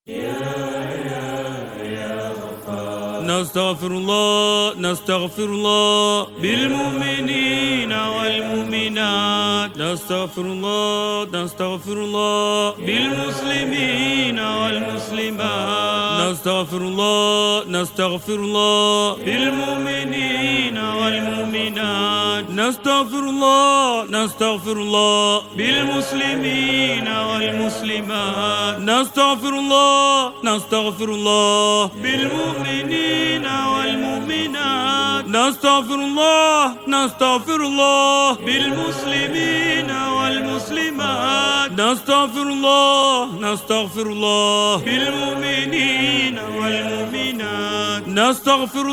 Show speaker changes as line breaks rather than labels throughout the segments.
نستغفر الله بالمؤمنين والمؤمنات. نستغفر الله بالمسلمين والمسلمات. نستغفر الله بالمؤمنين والمؤمنات. نستغفر الله بالمسلمين والمسلمات. نستغفر الله بالمؤمنين والمؤمنات. نستغفر الله بالمسلمين والمسلمات. نستغفر الله بالمؤمنين والمؤمنات. نستغفر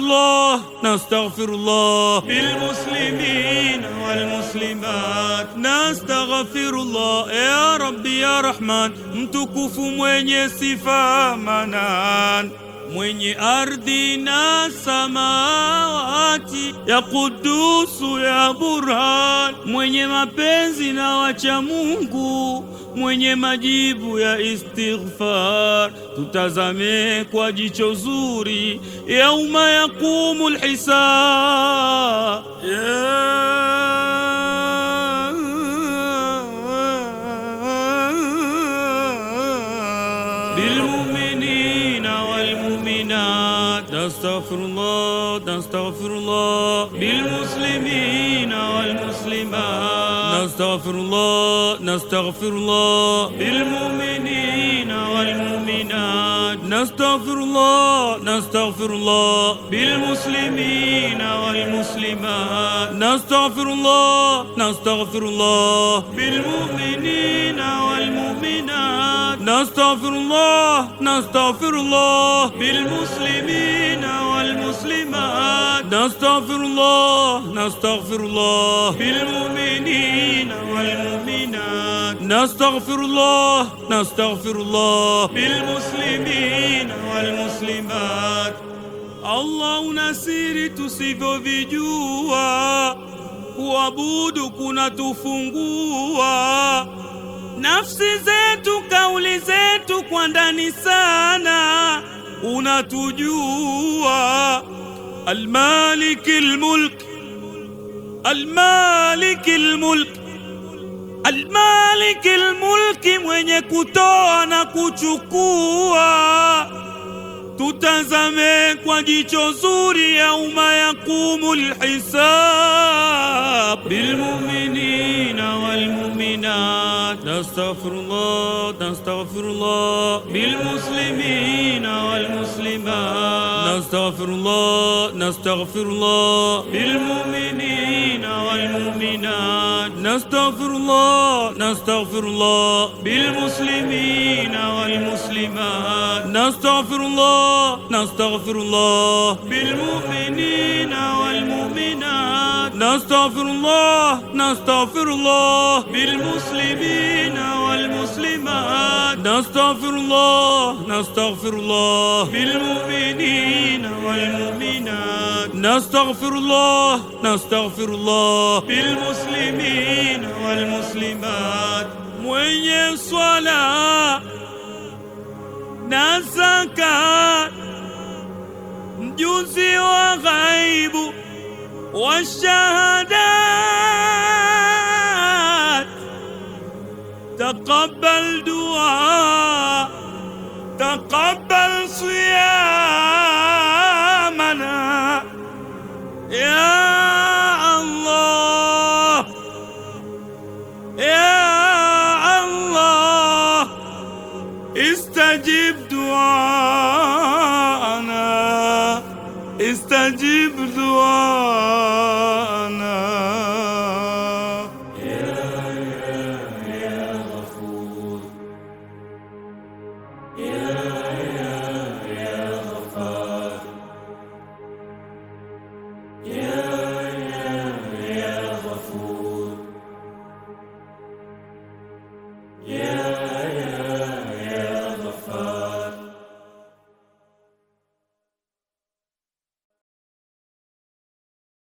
الله بالمسلمين والmuslimat. Nastaghfirullah, ya Rabbi ya Rahman, mtukufu mwenye sifa manan, mwenye ardhi na samawati, ya Kudusu ya Burhan, mwenye mapenzi na wacha Mungu, mwenye majibu ya istighfar. Tutazame kwa jicho zuri yauma yaqumul hisab. نستغفر الله بالمسلمين والمسلمات. نستغفر الله بالمؤمنين والمؤمنات. نستغفر الله بالمسلمين والمسلمات. نستغفر الله بالمؤمنين والمؤمنات. نستغفر الله بالمسلمين والمسلمات. نستغفر الله بالمؤمنين والمؤمنات. نستغفر الله بالmuslimin walmuslimat. Allah, unasiri tusivyovijua, kuabudu kunatufungua nafsi zetu, kauli zetu kwa ndani sana unatujua. Almalikil mulk, almalikil mulk, almalikil mulki, mwenye kutoa na kuchukua. Tutazame kwa jicho zuri yauma yaqumul hisab. Bilmu'minina walmu'minat. Nastaghfirullah bilmuslimina walmuslimat. Nastaghfirullah bilmu'minina walmu'minat. Nastaghfirullah bilmuslimina walmuslimat. Nastaghfirullah bilmu'minina walmu'minat. Nastaghfirullah bilmuslimina walmuslimat. Nastaghfirullah bilmu'minina walmu'minat. Nastaghfirullah bilmuslimina walmuslimat. Mwenye swala na zakat, mjuzi wa ghaibu wa shahadat. Taqabbal dua, taqabbal siyam.